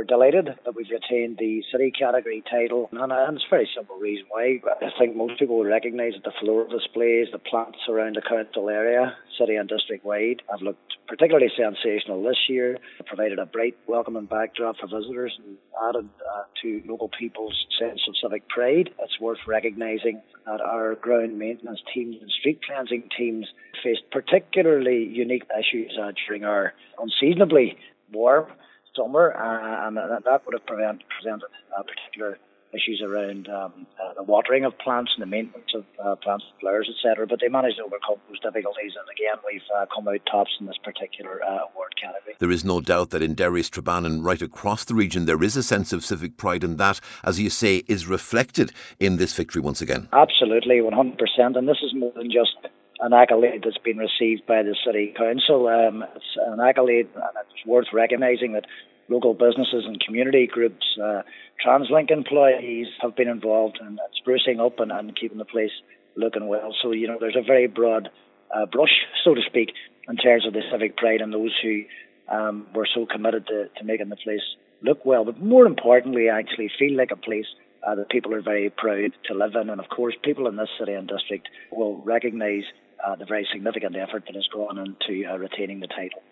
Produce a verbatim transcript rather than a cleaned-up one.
we're delighted that we've retained the city category title, and, and it's a very simple reason why. I think most people will recognise that the floor displays, the plants around the council area, city and district wide, have looked particularly sensational this year. It provided a bright, welcoming backdrop for visitors and added uh, to local people's sense of civic pride. It's worth recognising that our ground maintenance teams and street cleansing teams faced particularly unique issues uh, during our unseasonably warm summer, uh, and that would have prevent, presented uh, particular issues around um, uh, the watering of plants and the maintenance of uh, plants, flowers, et cetera. But they managed to overcome those difficulties, and again, we've uh, come out tops in this particular uh, award category. There is no doubt that in Derry, Strabane and right across the region, there is a sense of civic pride, and that, as you say, is reflected in this victory once again. Absolutely, one hundred percent, and this is more than just an accolade that's been received by the City Council. Um, it's an accolade, and it's worth recognising that local businesses and community groups, uh, TransLink employees have been involved in sprucing up and, and keeping the place looking well. So, you know, there's a very broad uh, brush, so to speak, in terms of the civic pride and those who um, were so committed to, to making the place look well. But more importantly, actually feel like a place uh, that people are very proud to live in. And of course, people in this city and district will recognise uh, the very significant effort that has gone into uh, retaining the title.